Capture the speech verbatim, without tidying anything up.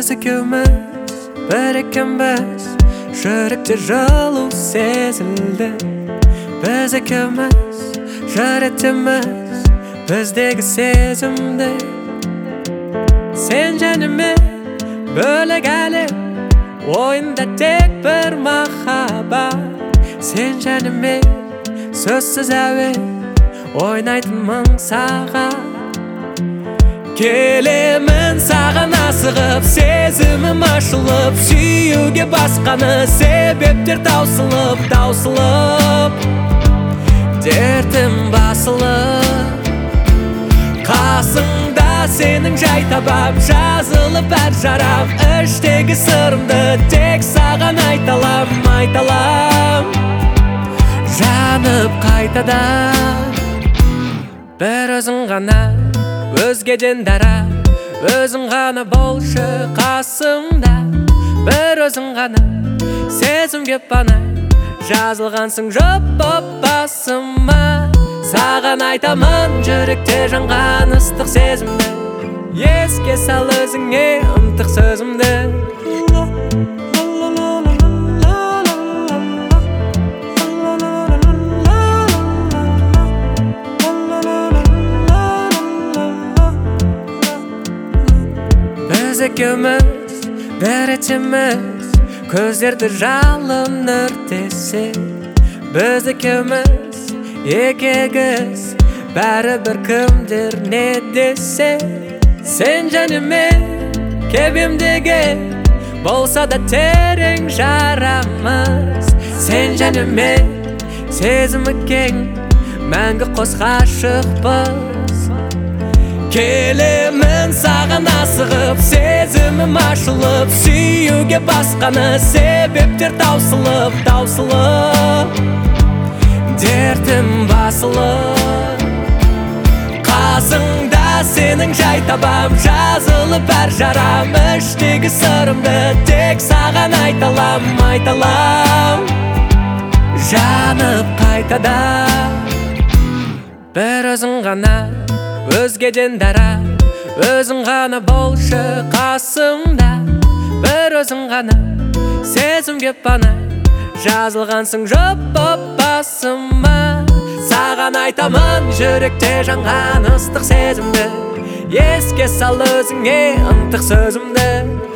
Biz ikimiz bir ikimiz, жүректе жылу сезілді. Biz ikimiz жыр етеміз біздегі сезімді. Сен жәніме бөлек әлем, ойында тек бір махаббат. Сен жәніме сөзсіз әуен, ойнайтын мың сағат. Келемін саған асығып, сезімім ашылып, сүйуге басқаны себептер таусылып, таусылып, дертім басылып. Қасыңда сенің жай табам, жазылып әр жарам, іштегі сырымды тек саған айталам, айталам. Жанып қайтадан бір өзің ғана, өзгеден дара, өзің ғана болшы қасымда. Бір өзің ғана сезімге пана, жазылғансың жұп боп басыма. Саған айтамын жүректе жанған ыстық сезімді, еске сал өзіңе ынтық сөзімді. Biz ikimiz bir içimiz, көздерді жалын өртесе. Biz ikimiz екі егіз, бәрібір кімдер не десе. Сен жәніме кебемдегі, болса да терең жарамыз. Сен жәніме сезімі кең, мәңгі қос ғашықпыз. Келемін саған асығып, сезімім ашылып, сүйуге басқаны себептер таусылып, таусылып, дертім басылып. Қасыңда сенің жай табам, жазылып әр жарам, іштегі сырымды тек саған айталам, айталам. Жанып қайтадан бір өзің ғана, өзгеден дара, өзің ғана болшы қасымда. Бір өзің ғана сезімге пана, жазылғансың жұп боп басыма. Саған айтамын жүректе жанған ыстық сезімді, еске сал өзіңе ынтық сөзімді.